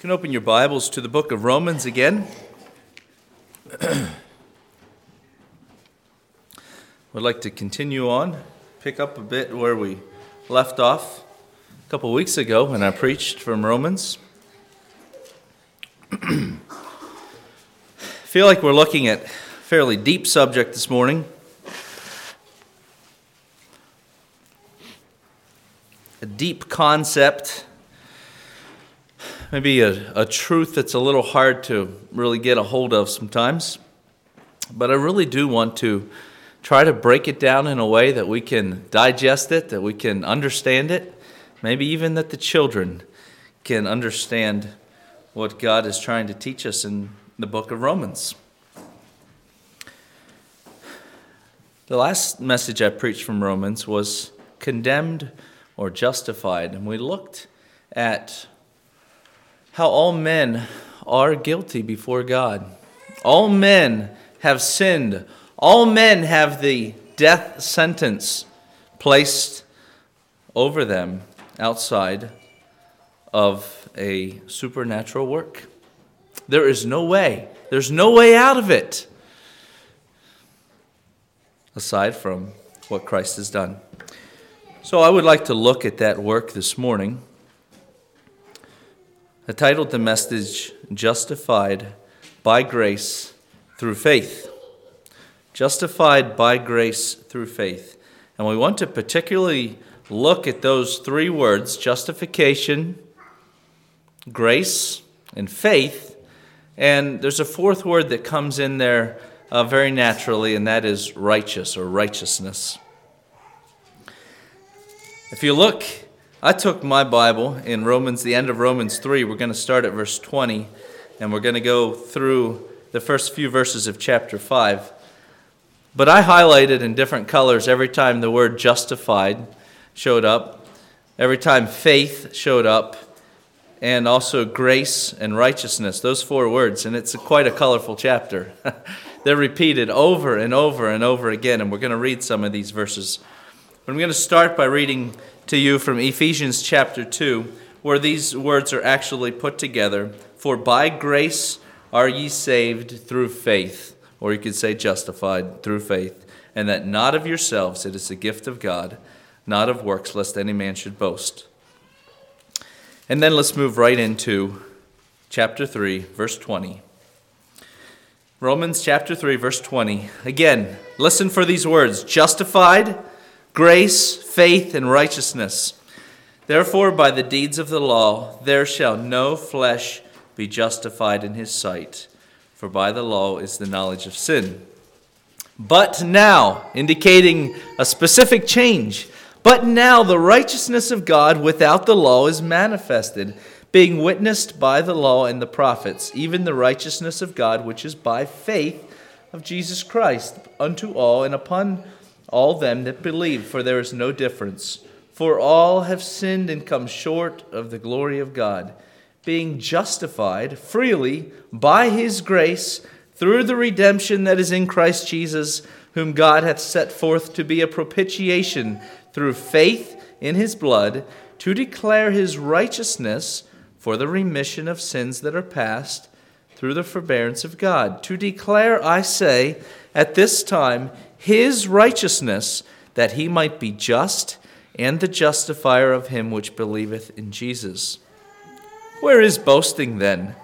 You can open your Bibles to the book of Romans again. I'd like to continue on, pick up a bit where we left off a couple weeks ago when I preached from Romans. I feel like we're looking at a fairly deep subject this morning. A deep concept. Maybe a truth that's a little hard to really get a hold of sometimes. But I really do want to try to break it down in a way that we can digest it, that we can understand it. Maybe even that the children can understand what God is trying to teach us in the book of Romans. The last message I preached from Romans was condemned or justified. And we looked at how all men are guilty before God. All men have sinned. All men have the death sentence placed over them outside of a supernatural work. There is no way. There's no way out of it aside from what Christ has done. So I would like to look at that work this morning. I titled the message, Justified by Grace Through Faith. Justified by grace through faith. And we want to particularly look at those three words, justification, grace, and faith. And there's a fourth word that comes in there very naturally, and that is righteous or righteousness. If you look, I took my Bible in Romans, the end of Romans 3. We're going to start at verse 20, and we're going to go through the first few verses of chapter 5. But I highlighted in different colors every time the word justified showed up, every time faith showed up, and also grace and righteousness, those four words. And it's quite a colorful chapter. They're repeated over and over and over again, and we're going to read some of these verses. I'm going to start by reading to you from Ephesians chapter 2, where these words are actually put together. For by grace are ye saved through faith, or you could say justified through faith, and that not of yourselves, it is the gift of God, not of works, lest any man should boast. And then let's move right into chapter 3, verse 20. Romans chapter 3, verse 20. Again, listen for these words, justified, grace, faith, and righteousness. Therefore, by the deeds of the law, there shall no flesh be justified in his sight, for by the law is the knowledge of sin. But now, indicating a specific change, but now the righteousness of God without the law is manifested, being witnessed by the law and the prophets, even the righteousness of God which is by faith of Jesus Christ, unto all and upon all them that believe, for there is no difference. For all have sinned and come short of the glory of God, being justified freely by his grace through the redemption that is in Christ Jesus, whom God hath set forth to be a propitiation through faith in his blood, to declare his righteousness for the remission of sins that are past through the forbearance of God. To declare, I say, at this time, his righteousness, that he might be just and the justifier of him which believeth in Jesus. Where is boasting then?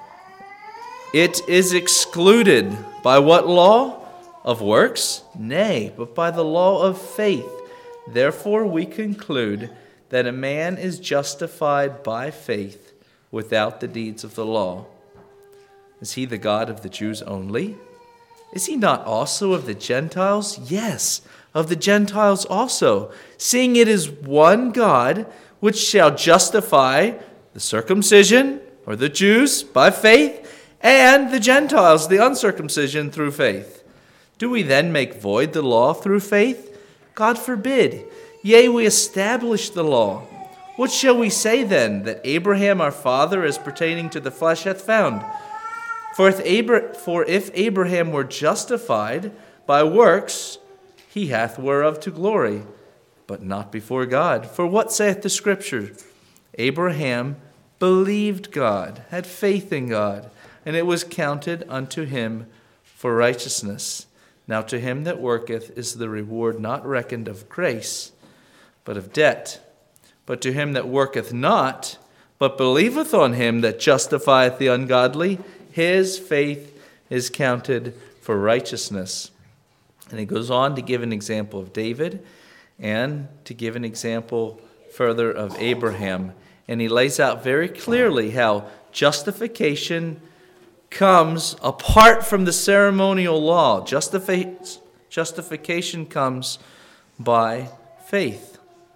It is excluded. By what law? Of works? Nay, but by the law of faith. Therefore we conclude that a man is justified by faith without the deeds of the law. Is he the God of the Jews only? Is he not also of the Gentiles? Yes, of the Gentiles also, seeing it is one God which shall justify the circumcision, or the Jews, by faith, and the Gentiles, the uncircumcision, through faith. Do we then make void the law through faith? God forbid. Yea, we establish the law. What shall we say then, that Abraham our father as pertaining to the flesh hath found? For if Abraham were justified by works, he hath whereof to glory, but not before God. For what saith the Scripture? Abraham believed God, had faith in God, and it was counted unto him for righteousness. Now to him that worketh is the reward not reckoned of grace, but of debt. But to him that worketh not, but believeth on him that justifieth the ungodly, his faith is counted for righteousness. And he goes on to give an example of David and to give an example further of Abraham. And he lays out very clearly how justification comes apart from the ceremonial law. Justification comes by faith.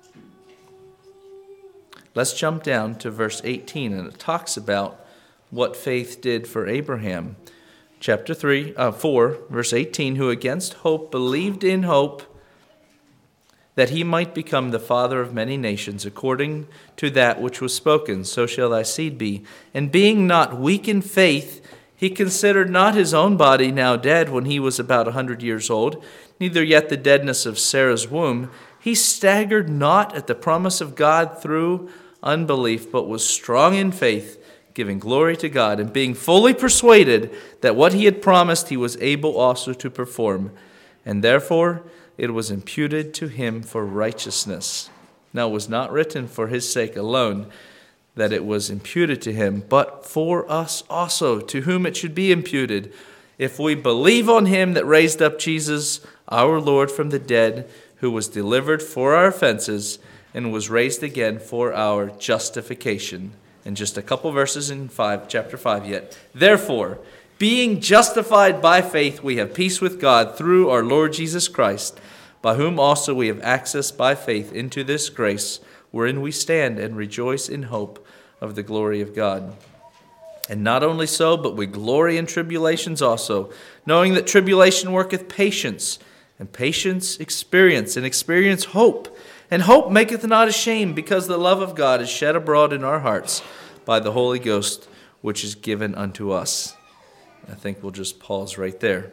Let's jump down to verse 18, and it talks about what faith did for Abraham. Chapter 4, verse 18, who against hope believed in hope that he might become the father of many nations, according to that which was spoken, so shall thy seed be. And being not weak in faith, he considered not his own body now dead when he was about 100 years old, neither yet the deadness of Sarah's womb. He staggered not at the promise of God through unbelief, but was strong in faith, giving glory to God, and being fully persuaded that what he had promised he was able also to perform. And therefore it was imputed to him for righteousness. Now it was not written for his sake alone that it was imputed to him, but for us also, to whom it should be imputed, if we believe on him that raised up Jesus, our Lord, from the dead, who was delivered for our offenses and was raised again for our justification. And just a couple verses in chapter 5 yet. Therefore, being justified by faith, we have peace with God through our Lord Jesus Christ, by whom also we have access by faith into this grace, wherein we stand and rejoice in hope of the glory of God. And not only so, but we glory in tribulations also, knowing that tribulation worketh patience, and patience experience, and experience hope. And hope maketh not ashamed, because the love of God is shed abroad in our hearts by the Holy Ghost, which is given unto us. I think we'll just pause right there.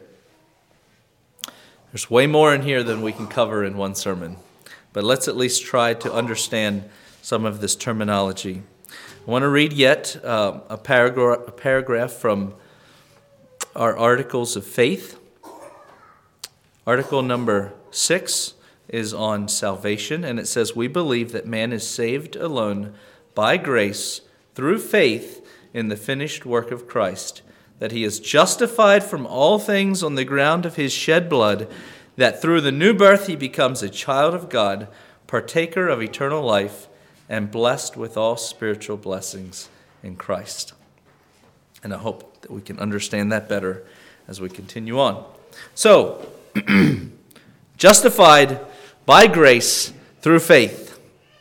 There's way more in here than we can cover in one sermon, but let's at least try to understand some of this terminology. I want to read yet a paragraph from our Articles of Faith. Article number 6 is on salvation, and it says, we believe that man is saved alone by grace through faith in the finished work of Christ, that he is justified from all things on the ground of his shed blood, that through the new birth he becomes a child of God, partaker of eternal life, and blessed with all spiritual blessings in Christ. And I hope that we can understand that better as we continue on. So, justified by grace through faith.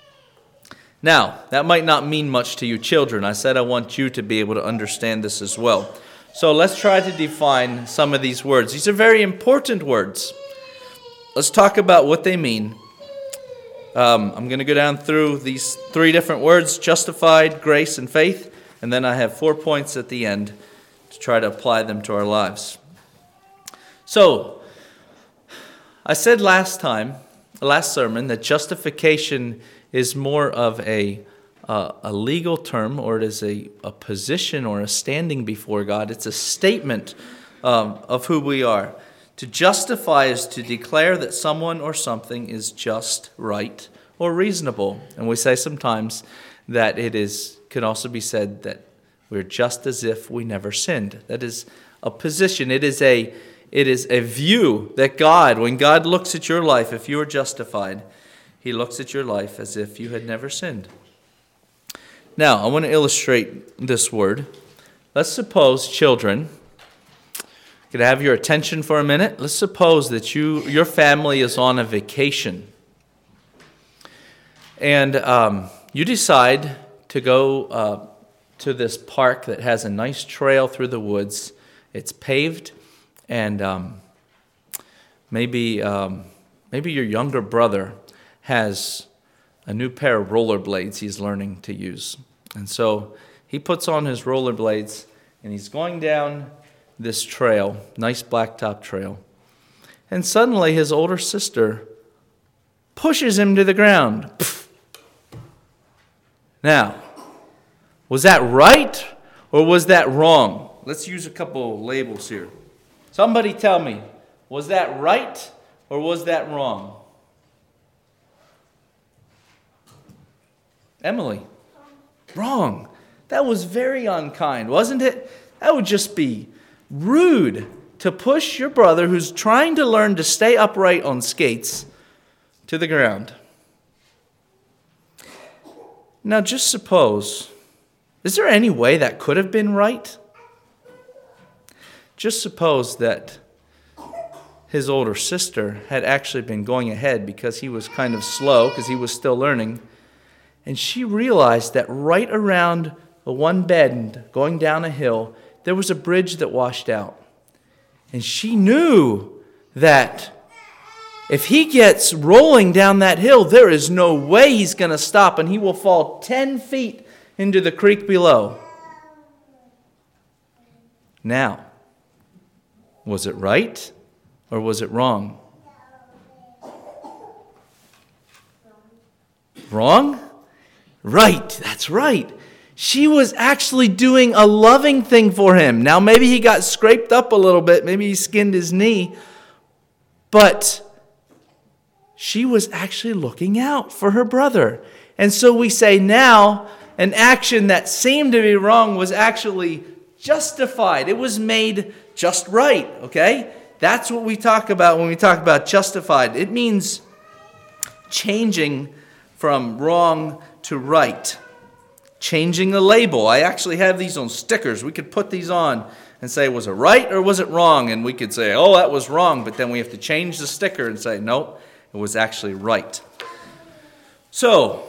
Now, that might not mean much to you children. I said I want you to be able to understand this as well. So let's try to define some of these words. These are very important words. Let's talk about what they mean. I'm going to go down through these 3 different words: justified, grace, and faith. And then I have 4 points at the end to try to apply them to our lives. So, I said last sermon, that justification is more of a legal term, or it is a position or a standing before God. It's a statement of who we are. To justify is to declare that someone or something is just, right, or reasonable. And we say sometimes that could also be said that we're just as if we never sinned. That is a position. It is a view that God, when God looks at your life, if you are justified, he looks at your life as if you had never sinned. Now, I want to illustrate this word. Let's suppose, children, could I have your attention for a minute? Let's suppose that your family is on a vacation. And you decide to go to this park that has a nice trail through the woods. It's paved, and maybe your younger brother has a new pair of rollerblades he's learning to use. And so he puts on his rollerblades, and he's going down this trail, nice blacktop trail. And suddenly his older sister pushes him to the ground. Now, Was that right or was that wrong? Let's use a couple labels here. Somebody tell me, was that right or was that wrong? Emily. Wrong. That was very unkind, wasn't it? That would just be rude to push your brother who's trying to learn to stay upright on skates to the ground. Now just suppose, is there any way that could have been right? Just suppose that his older sister had actually been going ahead because he was kind of slow, because he was still learning. And she realized that right around a one bend going down a hill, there was a bridge that washed out. And she knew that if he gets rolling down that hill, there is no way he's going to stop, and he will fall 10 feet into the creek below. Now, was it right or was it wrong? Wrong? Right, that's right. She was actually doing a loving thing for him. Now maybe he got scraped up a little bit, maybe he skinned his knee, but she was actually looking out for her brother. And so we say now, an action that seemed to be wrong was actually justified. It was made just right, okay? That's what we talk about when we talk about justified. It means changing from wrong to right. Changing the label. I actually have these on stickers. We could put these on and say, was it right or was it wrong? And we could say, oh, that was wrong. But then we have to change the sticker and say, nope, it was actually right. So,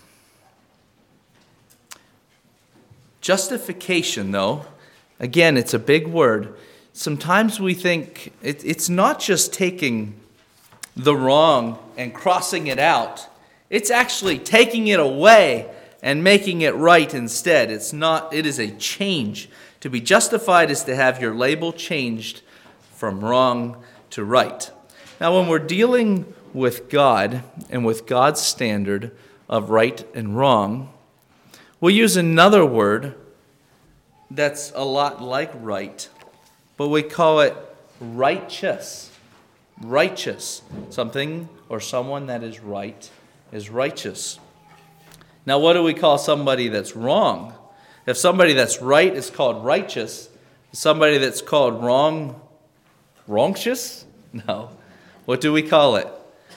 justification, though, again, it's a big word. Sometimes we think it's not just taking the wrong and crossing it out. It's actually taking it away and making it right instead. It is a change. To be justified is to have your label changed from wrong to right. Now, when we're dealing with God and with God's standard of right and wrong, we'll use another word that's a lot like right, but we call it righteous. Righteous. Something or someone that is right is righteous. Now, what do we call somebody that's wrong? If somebody that's right is called righteous, somebody that's called wrong, wrongtious? No. What do we call it?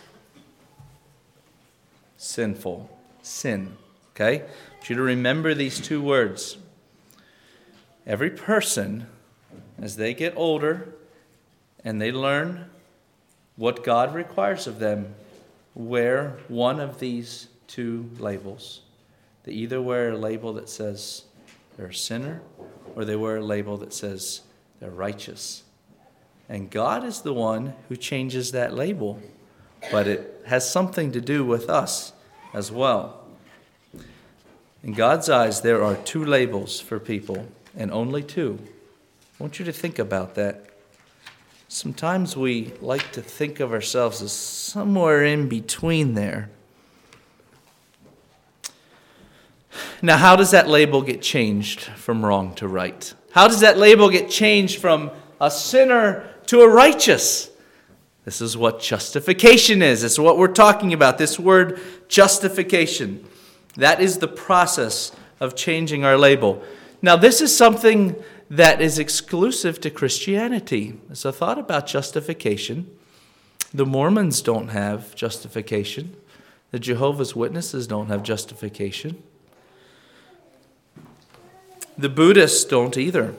Sinful. Sin. Okay? I want you to remember these two words. Every person, as they get older and they learn what God requires of them, wear one of these two labels. They either wear a label that says they're a sinner, or they wear a label that says they're righteous. And God is the one who changes that label, but it has something to do with us as well. In God's eyes, there are two labels for people, and only two. I want you to think about that. Sometimes we like to think of ourselves as somewhere in between there. Now, how does that label get changed from wrong to right? How does that label get changed from a sinner to a righteous? This is what justification is. It's what we're talking about, this word justification. That is the process of changing our label. Now, this is something that is exclusive to Christianity. As a thought about justification, the Mormons don't have justification. The Jehovah's Witnesses don't have justification. The Buddhists don't either.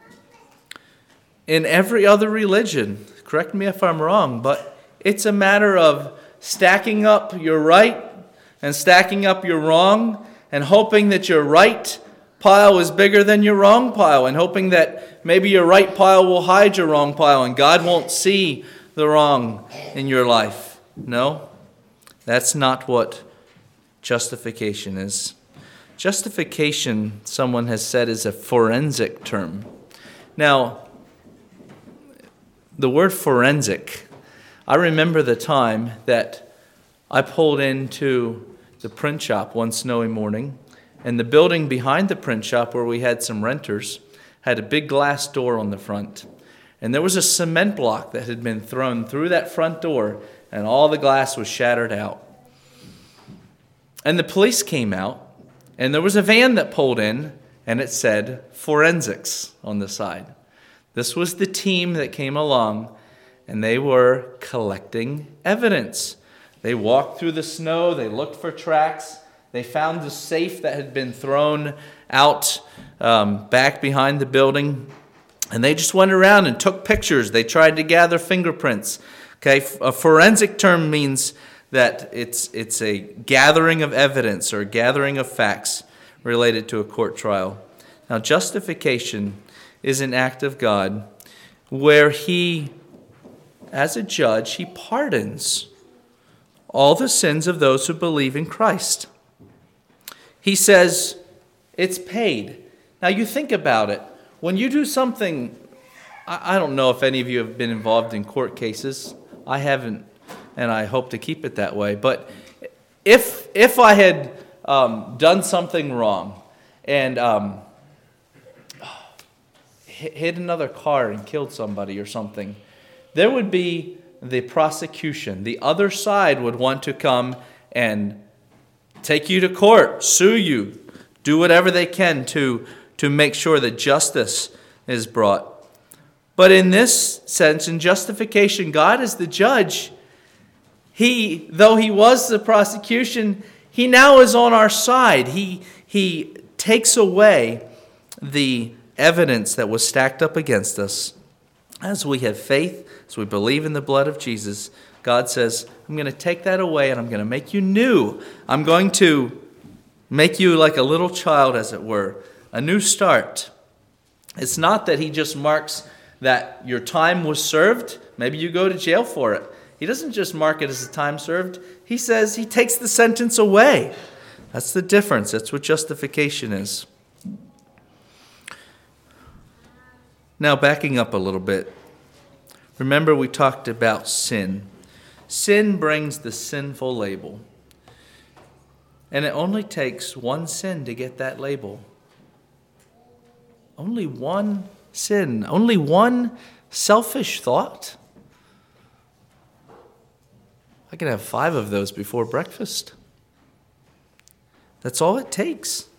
In every other religion, correct me if I'm wrong, but it's a matter of stacking up your right and stacking up your wrong and hoping that your right pile is bigger than your wrong pile and hoping that maybe your right pile will hide your wrong pile and God won't see the wrong in your life. No, that's not what justification is. Justification, someone has said, is a forensic term. Now, the word forensic, I remember the time that I pulled into the print shop one snowy morning, And the building behind the print shop where we had some renters had a big glass door on the front. And there was a cement block that had been thrown through that front door, and all the glass was shattered out. And the police came out, and there was a van that pulled in, and it said forensics on the side. This was the team that came along, and they were collecting evidence. They walked through the snow, they looked for tracks, they found the safe that had been thrown out back behind the building, and they just went around and took pictures. They tried to gather fingerprints. Okay, a forensic term means that it's a gathering of evidence or a gathering of facts related to a court trial. Now, justification is an act of God where He, as a judge, He pardons all the sins of those who believe in Christ. He says, it's paid. Now, you think about it. When you do something, I don't know if any of you have been involved in court cases. I haven't, and I hope to keep it that way. But if I had done something wrong and hit another car and killed somebody or something, there would be the prosecution. The other side would want to come and take you to court, sue you, do whatever they can to make sure that justice is brought. But in this sense, in justification, God is the judge. Though He was the prosecution, He now is on our side. He takes away the evidence that was stacked up against us. As we have faith, as we believe in the blood of Jesus, God says, I'm going to take that away and I'm going to make you new. I'm going to make you like a little child, as it were, a new start. It's not that He just marks that your time was served. Maybe you go to jail for it. He doesn't just mark it as a time served. He says He takes the sentence away. That's the difference. That's what justification is. Now, backing up a little bit. Remember, we talked about sin. Sin brings the sinful label. And it only takes one sin to get that label. Only one sin. Only one selfish thought. I could have 5 of those before breakfast. That's all it takes.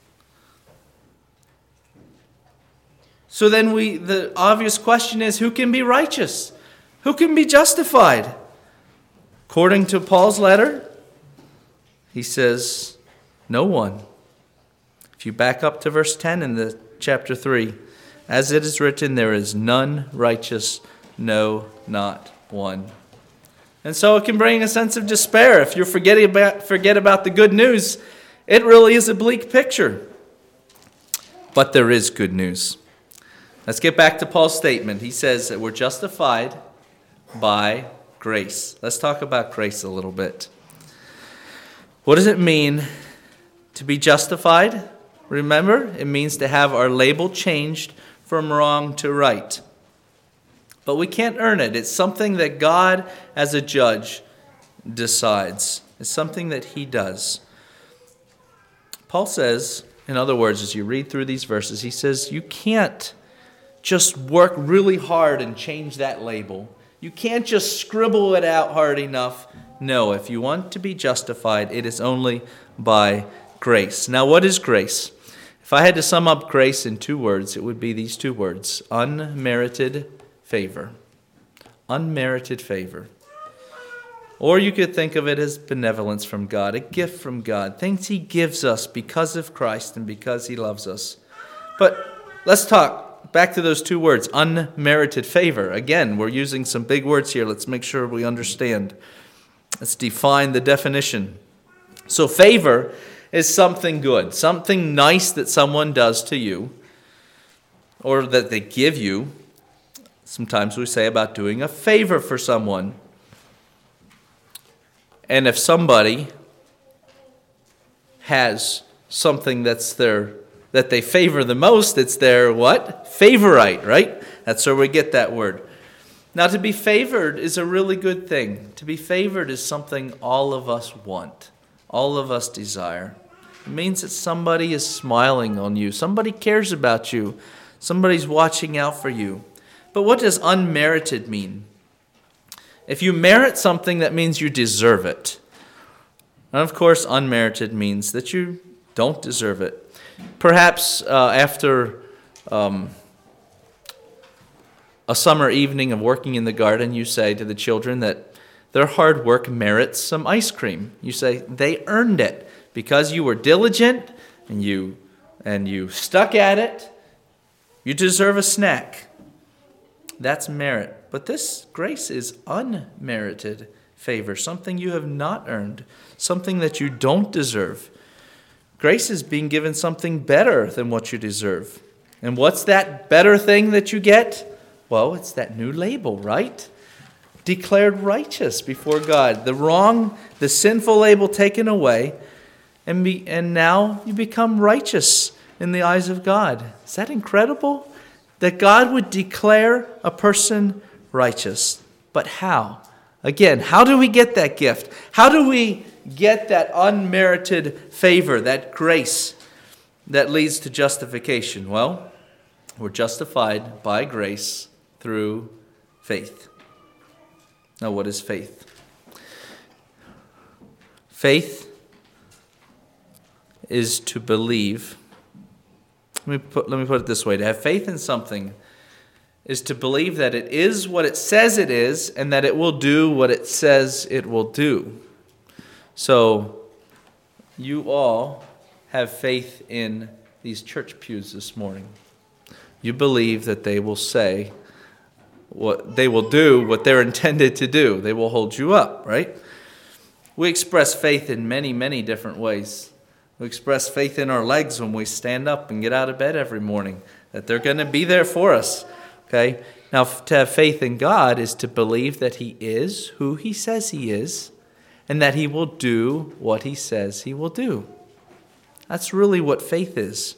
So then the obvious question is, who can be righteous? Who can be justified? According to Paul's letter, he says, no one. If you back up to verse 10 in the chapter 3, as it is written, there is none righteous, no, not one. And so it can bring a sense of despair. If you forget about the good news, it really is a bleak picture. But there is good news. Let's get back to Paul's statement. He says that we're justified by grace. Let's talk about grace a little bit. What does it mean to be justified? Remember, it means to have our label changed from wrong to right. But we can't earn it. It's something that God, as a judge, decides. It's something that He does. Paul says, in other words, as you read through these verses, he says, you can't just work really hard and change that label. You can't just scribble it out hard enough. No, if you want to be justified, it is only by grace. Now, what is grace? If I had to sum up grace in 2 words, it would be these 2 words: unmerited favor. Unmerited favor. Or you could think of it as benevolence from God, a gift from God, things He gives us because of Christ and because He loves us. But let's talk back to those 2 words, unmerited favor. Again, we're using some big words here. Let's make sure we understand. Let's define the definition. So favor is something good, something nice that someone does to you or that they give you. Sometimes we say about doing a favor for someone. And if somebody has something that they favor the most, it's their what? Favorite, right? That's where we get that word. Now, to be favored is a really good thing. To be favored is something all of us want, all of us desire. It means that somebody is smiling on you. Somebody cares about you. Somebody's watching out for you. But what does unmerited mean? If you merit something, that means you deserve it. And of course, unmerited means that you don't deserve it. Perhaps after a summer evening of working in the garden, you say to the children that their hard work merits some ice cream. You say they earned it because you were diligent and you stuck at it. You deserve a snack. That's merit. But this grace is unmerited favor, something you have not earned, something that you don't deserve. Grace is being given something better than what you deserve. And what's that better thing that you get? Well, it's that new label, right? Declared righteous before God. The sinful label taken away, and now you become righteous in the eyes of God. Is that incredible? That God would declare a person righteous. But how? Again, how do we get that gift? How do we get that unmerited favor, that grace that leads to justification? Well, we're justified by grace through faith. Now, what is faith? Faith is to believe. Let me put it this way. To have faith in something is to believe that it is what it says it is and that it will do what it says it will do. So, you all have faith in these church pews this morning. You believe that they will say what they will do, what they're intended to do. They will hold you up, right? We express faith in many, many different ways. We express faith in our legs when we stand up and get out of bed every morning, that they're going to be there for us. Okay? Now, to have faith in God is to believe that He is who He says He is, and that He will do what He says He will do. That's really what faith is.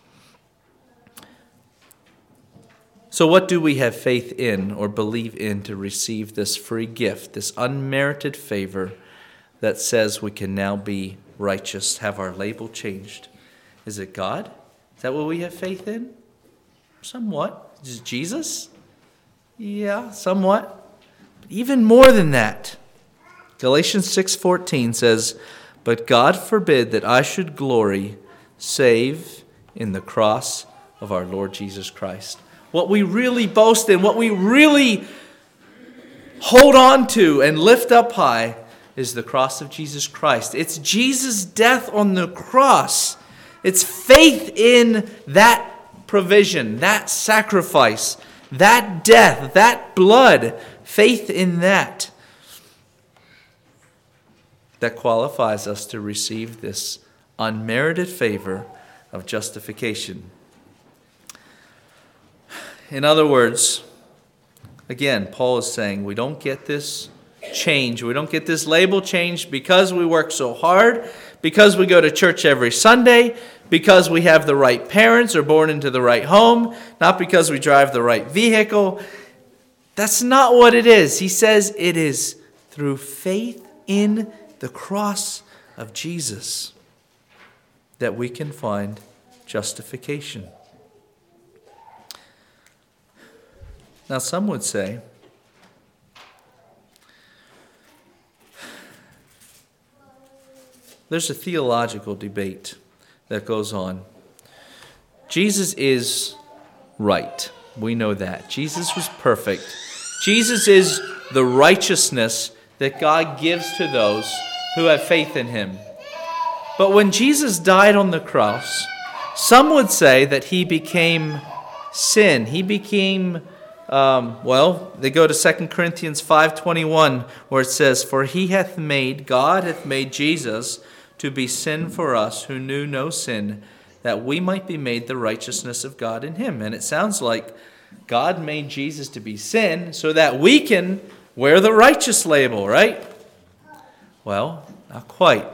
So what do we have faith in or believe in to receive this free gift, this unmerited favor that says we can now be righteous, have our label changed? Is it God? Is that what we have faith in? Somewhat. Is it Jesus? Yeah, somewhat. But even more than that. Galatians 6:14 says, "But God forbid that I should glory save in the cross of our Lord Jesus Christ." What we really boast in, what we really hold on to and lift up high is the cross of Jesus Christ. It's Jesus' death on the cross. It's faith in that provision, that sacrifice, that death, that blood, faith in that qualifies us to receive this unmerited favor of justification. In other words, again, Paul is saying we don't get this change. We don't get this label changed because we work so hard, because we go to church every Sunday, because we have the right parents or born into the right home, not because we drive the right vehicle. That's not what it is. He says it is through faith in the cross of Jesus that we can find justification. Now, some would say, there's a theological debate that goes on. Jesus is right. We know that. Jesus was perfect. Jesus is the righteousness that God gives to those who have faith in Him. But when Jesus died on the cross, some would say that He became sin. He became they go to 2 Corinthians 5:21, where it says, "For God hath made Jesus to be sin for us who knew no sin, that we might be made the righteousness of God in Him." And it sounds like God made Jesus to be sin so that we can wear the righteous label, right? Well, not quite.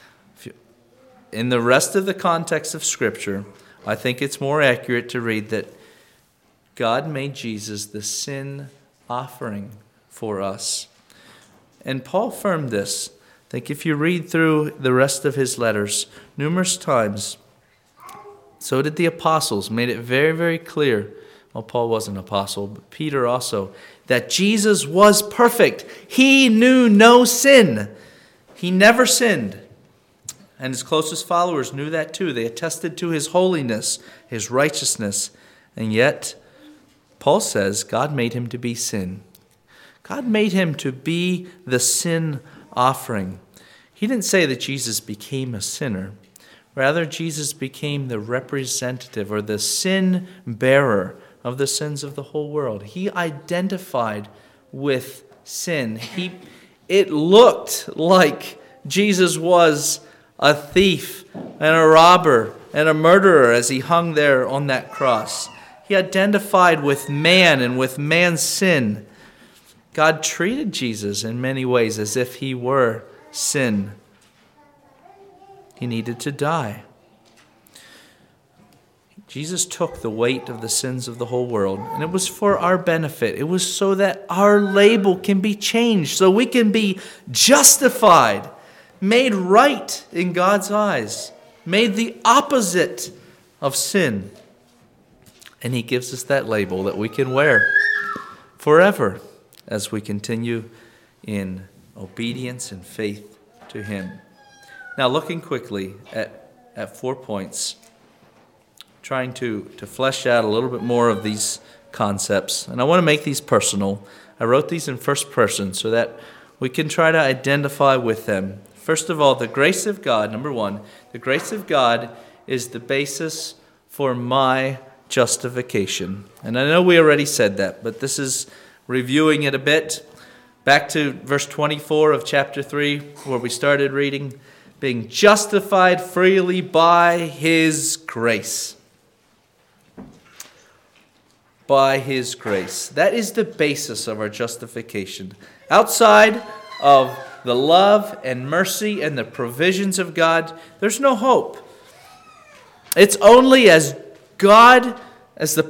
In the rest of the context of Scripture, I think it's more accurate to read that God made Jesus the sin offering for us. And Paul affirmed this, I think if you read through the rest of his letters, numerous times, so did the apostles, made it very, very clear. Well, Paul was an apostle, but Peter also, that Jesus was perfect. He knew no sin. He never sinned. And his closest followers knew that too. They attested to his holiness, his righteousness. And yet, Paul says God made him to be sin. God made him to be the sin offering. He didn't say that Jesus became a sinner. Rather, Jesus became the representative or the sin bearer of the sins of the whole world. He identified with sin. It looked like Jesus was a thief and a robber and a murderer as he hung there on that cross. He identified with man and with man's sin. God treated Jesus in many ways as if he were sin. He needed to die. Jesus took the weight of the sins of the whole world, and it was for our benefit. It was so that our label can be changed, so we can be justified, made right in God's eyes, made the opposite of sin. And he gives us that label that we can wear forever as we continue in obedience and faith to him. Now, looking quickly at 4 points, trying to flesh out a little bit more of these concepts. And I want to make these personal. I wrote these in first person so that we can try to identify with them. First of all, the grace of God, number one, the grace of God is the basis for my justification. And I know we already said that, but this is reviewing it a bit. Back to verse 24 of chapter 3, where we started reading, being justified freely by his grace. By his grace. That is the basis of our justification. Outside of the love and mercy and the provisions of God, there's no hope. It's only as God, as the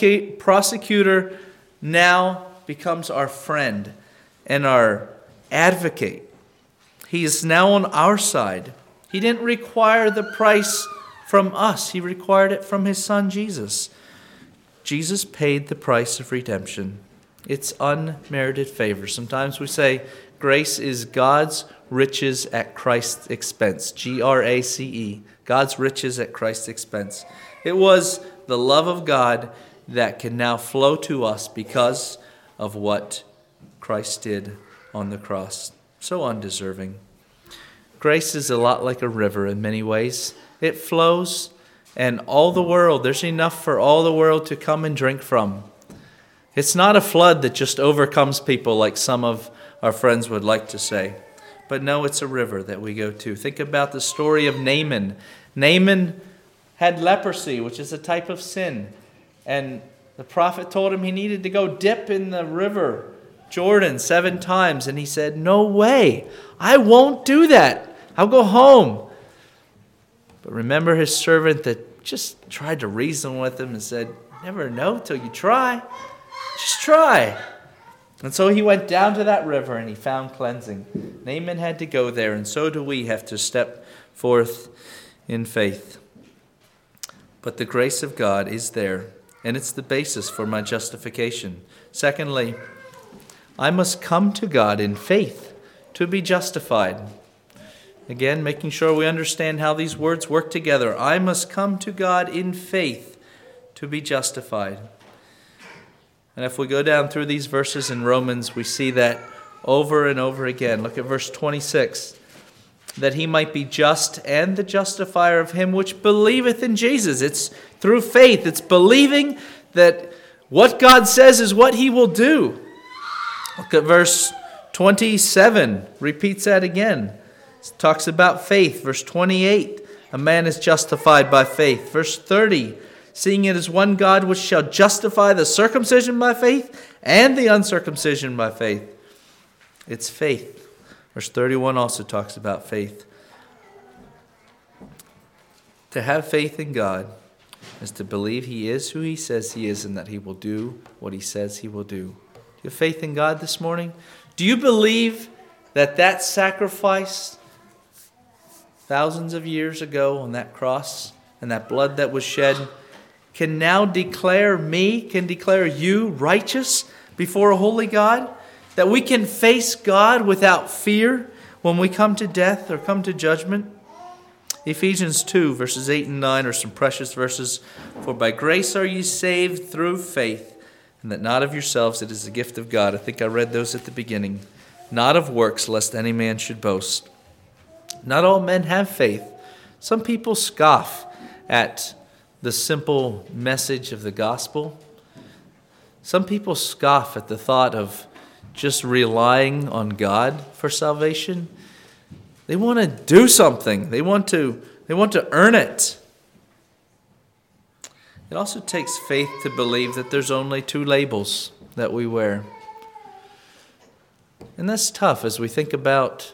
prosecutor, now becomes our friend and our advocate. He is now on our side. He didn't require the price from us. He required it from his son Jesus. Jesus paid the price of redemption. It's unmerited favor. Sometimes we say grace is God's riches at Christ's expense. Grace. God's riches at Christ's expense. It was the love of God that can now flow to us because of what Christ did on the cross. So undeserving. Grace is a lot like a river in many ways. It flows, and all the world, there's enough for all the world to come and drink from. It's not a flood that just overcomes people like some of our friends would like to say. But no, it's a river that we go to. Think about the story of Naaman. Naaman had leprosy, which is a type of sin. And the prophet told him he needed to go dip in the river Jordan 7 times. And he said, no way, I won't do that. I'll go home. But remember his servant that just tried to reason with him and said, never know till you try. Just try. And so he went down to that river and he found cleansing. Naaman had to go there, and so do we have to step forth in faith. But the grace of God is there, and it's the basis for my justification. Secondly, I must come to God in faith to be justified. Again, making sure we understand how these words work together. I must come to God in faith to be justified. And if we go down through these verses in Romans, we see that over and over again. Look at verse 26. That he might be just and the justifier of him which believeth in Jesus. It's through faith. It's believing that what God says is what he will do. Look at verse 27. Repeats that again. It talks about faith. Verse 28. A man is justified by faith. Verse 30. Seeing it is one God which shall justify the circumcision by faith and the uncircumcision by faith. It's faith. Verse 31 also talks about faith. To have faith in God is to believe he is who he says he is and that he will do what he says he will do. Do you have faith in God this morning? Do you believe that sacrifice thousands of years ago on that cross and that blood that was shed can now declare me, can declare you righteous before a holy God? That we can face God without fear when we come to death or come to judgment? Ephesians 2, verses 8 and 9 are some precious verses. For by grace are ye saved through faith, and that not of yourselves, it is the gift of God. I think I read those at the beginning. Not of works, lest any man should boast. Not all men have faith. Some people scoff at the simple message of the gospel. Some people scoff at the thought of just relying on God for salvation. They want to do something. They want to earn it. It also takes faith to believe that there's only two labels that we wear. And that's tough as we think about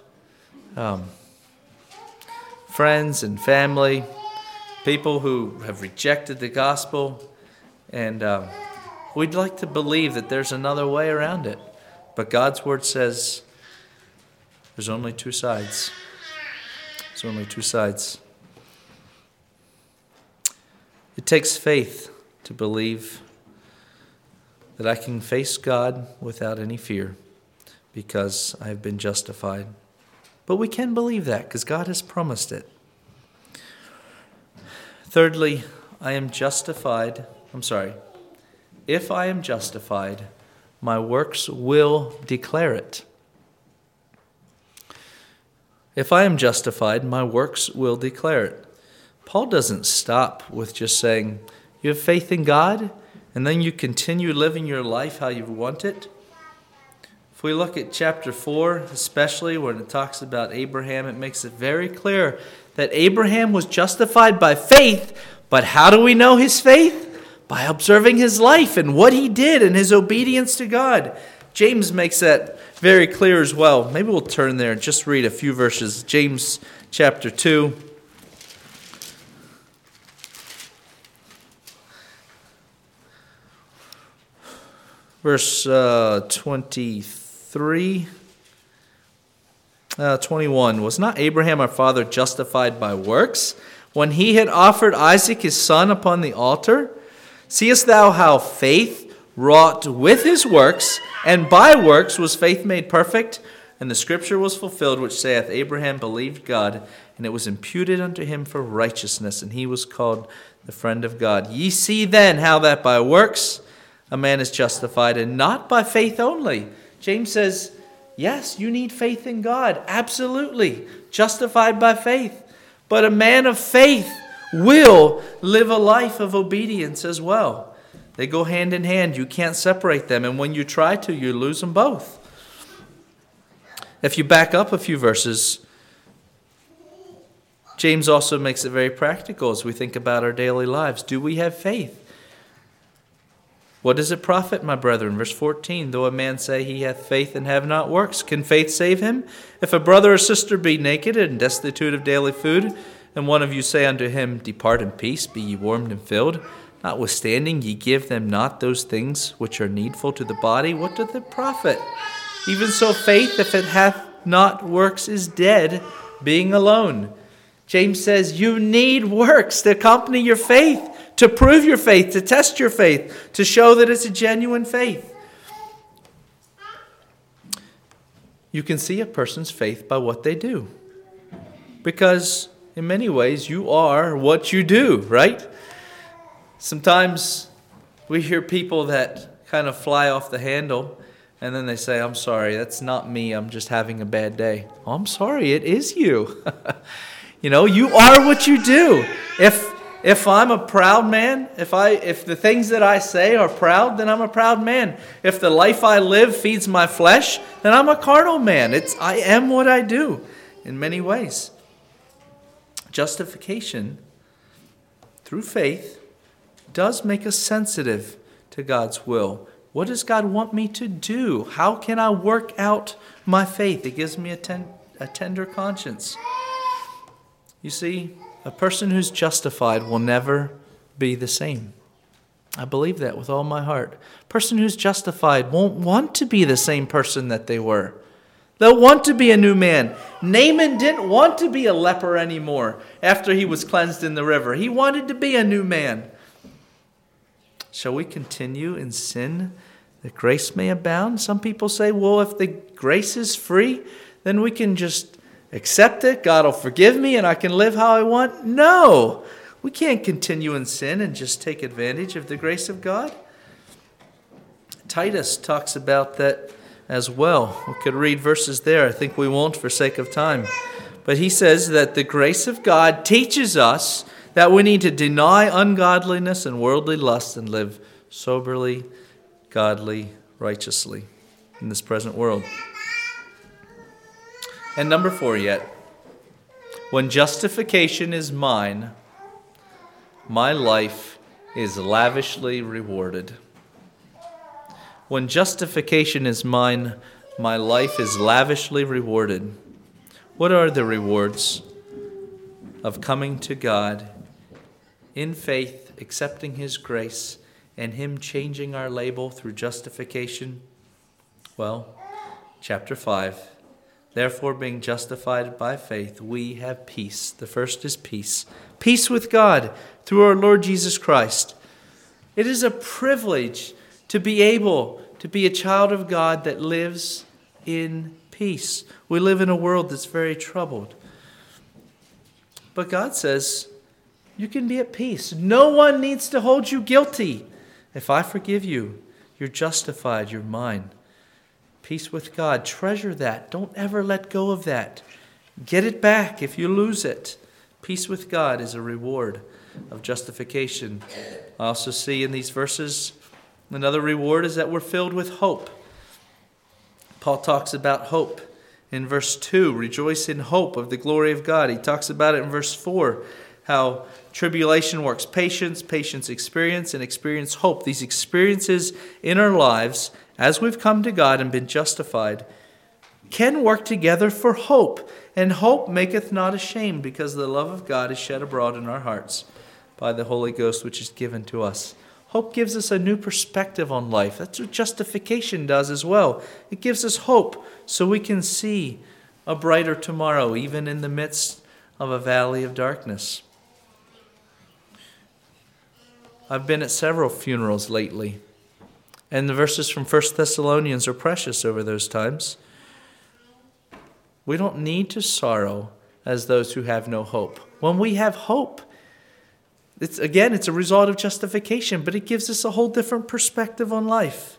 friends and family, people who have rejected the gospel, and we'd like to believe that there's another way around it. But God's word says there's only two sides. There's only two sides. It takes faith to believe that I can face God without any fear because I have been justified. But we can believe that because God has promised it. Thirdly, if I am justified, my works will declare it. If I am justified, my works will declare it. Paul doesn't stop with just saying, you have faith in God, and then you continue living your life how you want it. If we look at chapter 4, especially when it talks about Abraham, it makes it very clear that Abraham was justified by faith, but how do we know his faith? By observing his life and what he did and his obedience to God. James makes that very clear as well. Maybe we'll turn there and just read a few verses. James chapter 2. Verse 21. Was not Abraham our father justified by works when he had offered Isaac his son upon the altar? Seest thou how faith wrought with his works, and by works was faith made perfect? And the scripture was fulfilled, which saith, Abraham believed God, and it was imputed unto him for righteousness, and he was called the friend of God. Ye see then how that by works a man is justified, and not by faith only. James says, yes, you need faith in God, absolutely, justified by faith. But a man of faith will live a life of obedience as well. They go hand in hand. You can't separate them. And when you try to, you lose them both. If you back up a few verses, James also makes it very practical as we think about our daily lives. Do we have faith? What does it profit, my brethren? Verse 14, though a man say he hath faith and have not works, can faith save him? If a brother or sister be naked and destitute of daily food, and one of you say unto him, depart in peace, be ye warmed and filled, notwithstanding ye give them not those things which are needful to the body, what doth it profit? Even so faith, if it hath not works, is dead, being alone. James says you need works to accompany your faith, to prove your faith, to test your faith, to show that it's a genuine faith. You can see a person's faith by what they do. Because in many ways, you are what you do, right? Sometimes we hear people that kind of fly off the handle, and then they say, I'm sorry, that's not me, I'm just having a bad day. Oh, I'm sorry, it is you. You are what you do. If I'm a proud man, if the things that I say are proud, then I'm a proud man. If the life I live feeds my flesh, then I'm a carnal man. I am what I do in many ways. Justification through faith does make us sensitive to God's will. What does God want me to do? How can I work out my faith? It gives me a tender conscience. You see, a person who's justified will never be the same. I believe that with all my heart. A person who's justified won't want to be the same person that they were. They'll want to be a new man. Naaman didn't want to be a leper anymore after he was cleansed in the river. He wanted to be a new man. Shall we continue in sin that grace may abound? Some people say, well, if the grace is free, then we can just accept it. God will forgive me and I can live how I want. No, we can't continue in sin and just take advantage of the grace of God. Titus talks about that as well. We could read verses there. I think we won't for sake of time. But he says that the grace of God teaches us that we need to deny ungodliness and worldly lust and live soberly, godly, righteously in this present world. And number 4 yet. When justification is mine, my life is lavishly rewarded. When justification is mine, my life is lavishly rewarded. What are the rewards of coming to God in faith, accepting His grace, and Him changing our label through justification? Well, chapter 5. Therefore, being justified by faith, we have peace. The first is peace. Peace with God through our Lord Jesus Christ. It is a privilege to be able to be a child of God that lives in peace. We live in a world that's very troubled. But God says, you can be at peace. No one needs to hold you guilty. If I forgive you, you're justified, you're mine. Peace with God. Treasure that. Don't ever let go of that. Get it back if you lose it. Peace with God is a reward of justification. I also see in these verses another reward is that we're filled with hope. Paul talks about hope in verse 2. Rejoice in hope of the glory of God. He talks about it in verse 4. How tribulation works patience, patience experience, and experience hope. These experiences in our lives, as we've come to God and been justified, can work together for hope. And hope maketh not ashamed, because the love of God is shed abroad in our hearts by the Holy Ghost, which is given to us. Hope gives us a new perspective on life. That's what justification does as well. It gives us hope so we can see a brighter tomorrow, even in the midst of a valley of darkness. I've been at several funerals lately, and the verses from 1 Thessalonians are precious over those times. We don't need to sorrow as those who have no hope. When we have hope, it's a result of justification, but it gives us a whole different perspective on life.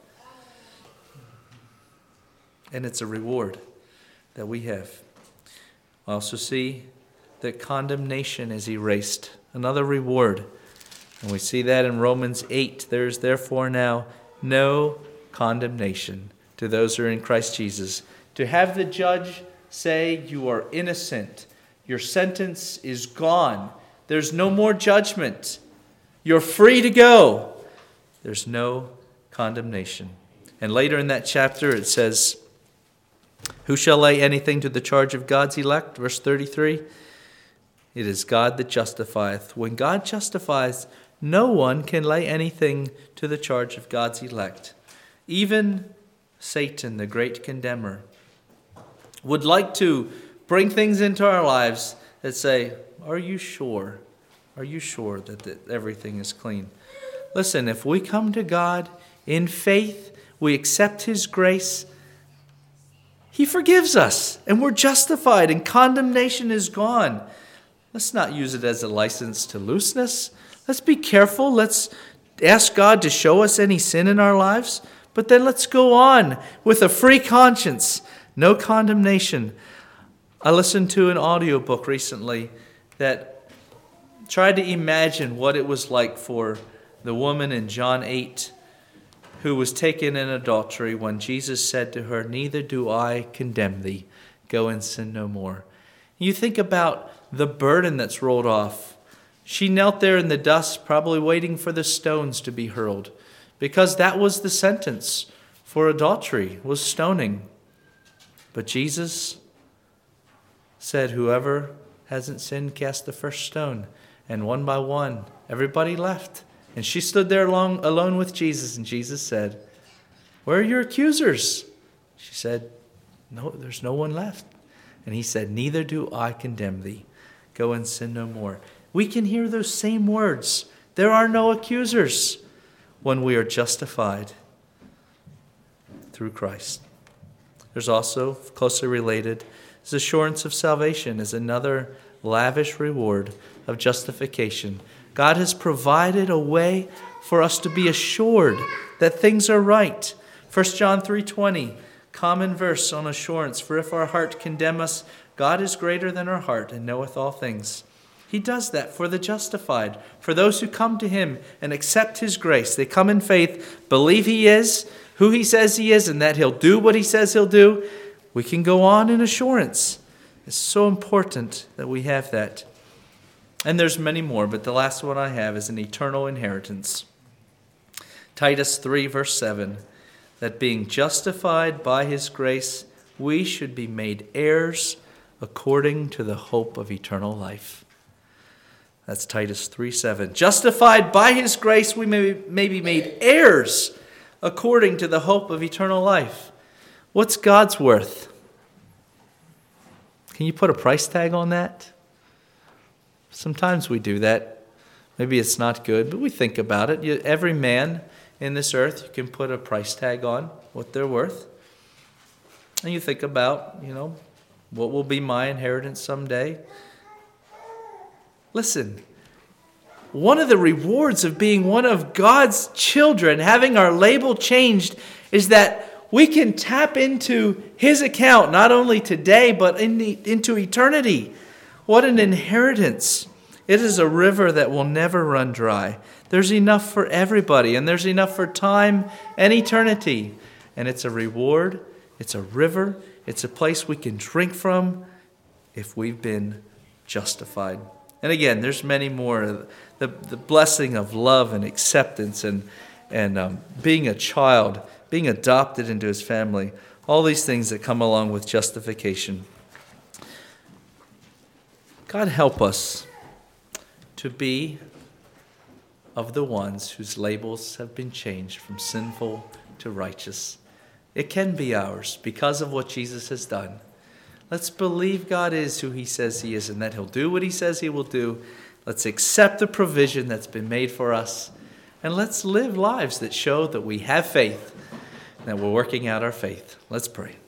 And it's a reward that we have. I also see that condemnation is erased. Another reward. And we see that in Romans 8. There is therefore now no condemnation to those who are in Christ Jesus. To have the judge say you are innocent, your sentence is gone, there's no more judgment, you're free to go, there's no condemnation. And later in that chapter it says, who shall lay anything to the charge of God's elect? Verse 33. It is God that justifieth. When God justifies, no one can lay anything to the charge of God's elect. Even Satan, the great condemner, would like to bring things into our lives that say, are you sure? Are you sure that everything is clean? Listen, if we come to God in faith, we accept His grace, He forgives us, and we're justified, and condemnation is gone. Let's not use it as a license to looseness. Let's be careful. Let's ask God to show us any sin in our lives, but then let's go on with a free conscience. No condemnation. I listened to an audiobook recently that tried to imagine what it was like for the woman in John 8 who was taken in adultery when Jesus said to her, neither do I condemn thee. Go and sin no more. You think about the burden that's rolled off. She knelt there in the dust, probably waiting for the stones to be hurled, because that was the sentence for adultery, was stoning. But Jesus said, whoever hasn't sinned, cast the first stone. And one by one, everybody left. And she stood there alone with Jesus. And Jesus said, where are your accusers? She said, No, there's no one left. And he said, neither do I condemn thee. Go and sin no more. We can hear those same words. There are no accusers when we are justified through Christ. There's also, closely related, is assurance of salvation is another lavish reward of justification. God has provided a way for us to be assured that things are right. 1 John 3:20, common verse on assurance. For if our heart condemn us, God is greater than our heart and knoweth all things. He does that for the justified, for those who come to him and accept his grace. They come in faith, believe he is who he says he is, and that he'll do what he says he'll do. We can go on in assurance. It's so important that we have that. And there's many more, but the last one I have is an eternal inheritance. Titus 3, verse 7, that being justified by his grace, we should be made heirs according to the hope of eternal life. That's Titus 3:7. Justified by his grace, we may be made heirs according to the hope of eternal life. What's God's worth? Can you put a price tag on that? Sometimes we do that. Maybe it's not good, but we think about it. Every man in this earth, you can put a price tag on what they're worth. And you think about, what will be my inheritance someday? Listen, one of the rewards of being one of God's children, having our label changed, is that we can tap into his account, not only today, but into eternity. What an inheritance. It is a river that will never run dry. There's enough for everybody, and there's enough for time and eternity. And it's a reward, it's a river, it's a place we can drink from if we've been justified. And again, there's many more. The blessing of love and acceptance and being a child, being adopted into his family, all these things that come along with justification. God help us to be of the ones whose labels have been changed from sinful to righteous. It can be ours because of what Jesus has done. Let's believe God is who he says he is and that he'll do what he says he will do. Let's accept the provision that's been made for us. And let's live lives that show that we have faith and that we're working out our faith. Let's pray.